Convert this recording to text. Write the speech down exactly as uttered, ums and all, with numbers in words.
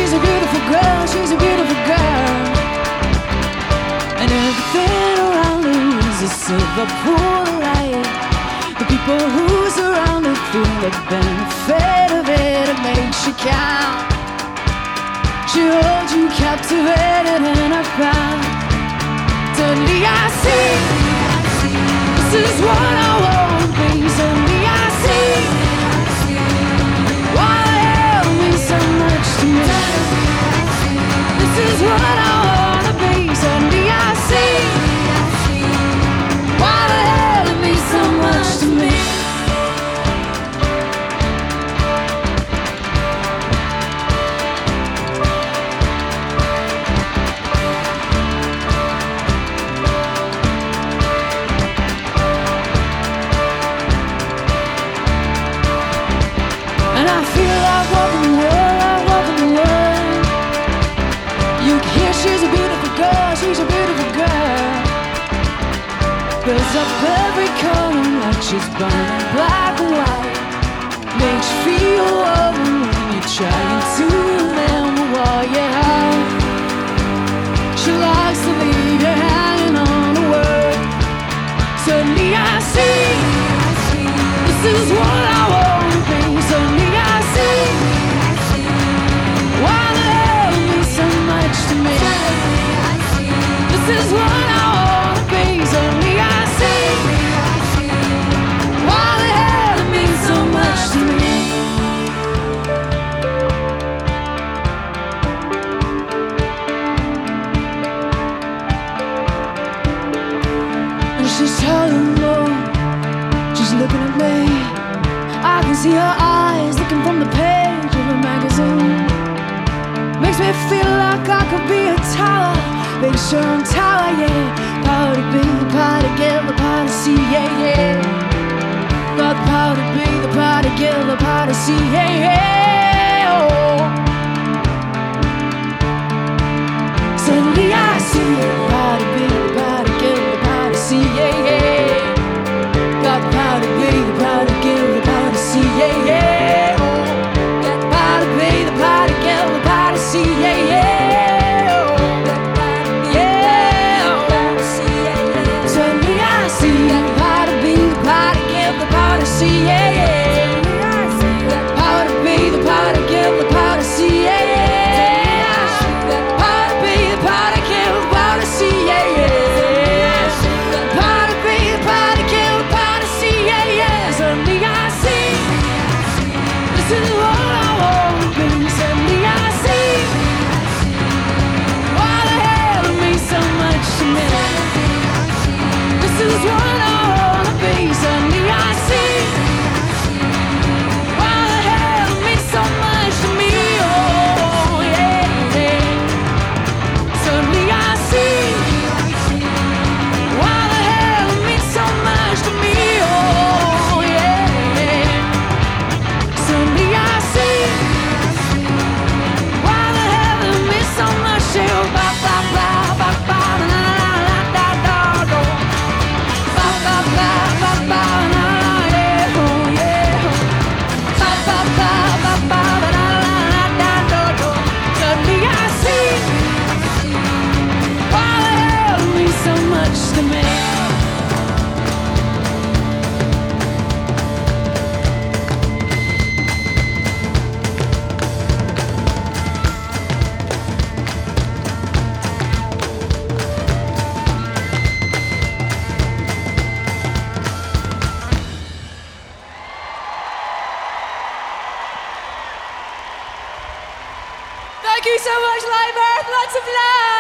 she's a beautiful girl, she's a beautiful girl. And everything around her is a silver pool of light. The people who surround her feel the benefit of it. It makes you count. She holds you captivated in her crowd. Suddenly I see, this is what I want to be. Suddenly I see, why the hell means so much to me. This is what I want to be. Suddenly I see, why the hell it means so much to me. And I feel like walking the world, like walking the world. You can hear she's a beautiful girl, she's a beautiful girl. Fills up every corner like she's burning black and white. Makes you feel warm when you're trying to remember what you have. She likes to leave you hanging on a word. Suddenly I see, this is what I want to be. Suddenly I see, why the hell it means so much to me. This is what I want to be. Suddenly I see, why the hell it means so much to me. And she's telling me, she's looking at me. I can see her eyes looking from the page of a magazine. Makes me feel like I could be a tower, big strong tower, yeah. Power to be, the power to give, the power to see, yeah, yeah. Got the power to be, the power to give, the power to see, yeah, yeah. Oh. Suddenly I see the power to be, the power to give, the power to see, yeah, yeah. Got the power to be, the power to give, the power to see, yeah, yeah. Oh. Got the power to be, the power to give, the power to see, yeah, yeah. Oh. Yeah. Oh. Suddenly I see the power to be, the power to give, the power to see, yeah, yeah. The power to be, the power to give, the power to see, yeah, yeah. The power to be, the power to give, the power to see, yeah, yeah. The power to be, the power to give, the power to see, yeah, yeah. Suddenly I see, this is what I want to be. Suddenly I see, why the hell it means so much to me. This is what I want to be. Suddenly I see, why the hell it means so much to me. Oh, yeah, yeah. Suddenly I see, why the hell it means so much to me. Oh, yeah. Suddenly I see, why the hell it means so much to you. Ba ba ba ba ba na na na da da do. Ba ba ba ba ba na na yeah oh yeah. Ba ba ba ba ba na na na da do do. Suddenly I see, why the hell it means so much to me. Thank you so much, Live Earth. Lots of love.